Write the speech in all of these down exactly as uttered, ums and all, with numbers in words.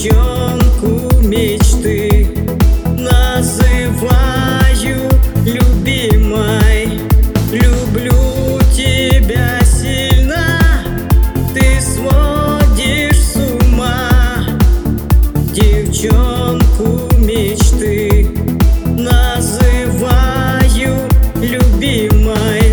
девчонку мечты называю любимой. Люблю тебя сильно, ты сводишь с ума. Девчонку мечты называю любимой.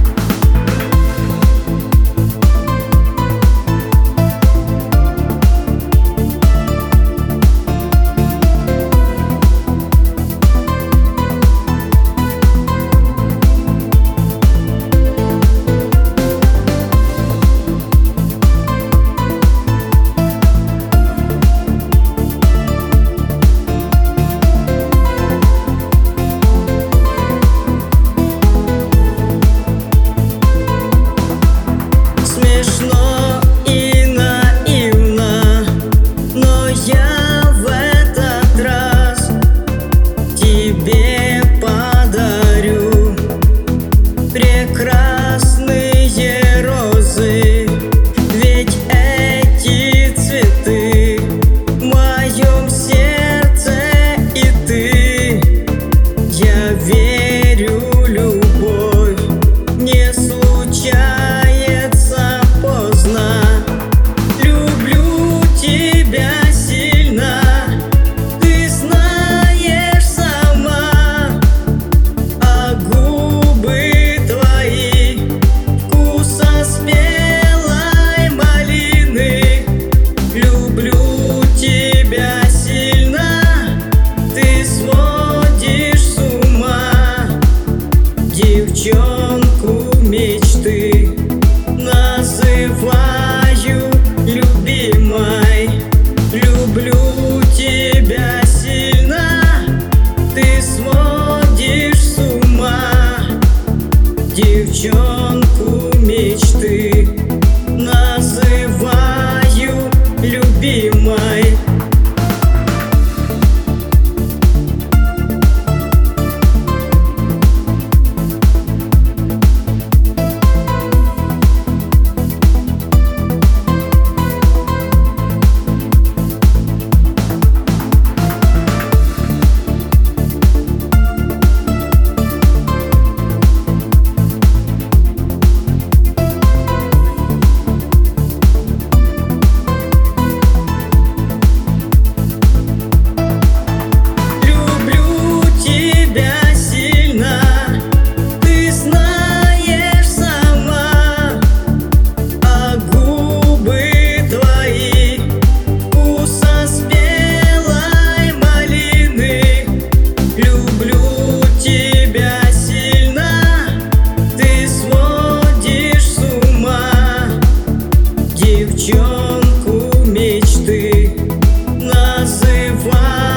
Смешно и наивно, но я в этот раз тебе подарю прекрасные розы. Ведь эти цветы в моем сердце, и ты. Я верю, любовь не случается поздно. Люблю тебя сильно, ты знаешь сама. А губы твои вкуса спелой малины. Люблю тебя сильно, ты сводишь с ума. Девчонку мечты называю любимой. Люблю тебя сильно, ты сводишь с ума. Девчонку мечты называю любимой. Девчонку мечты называю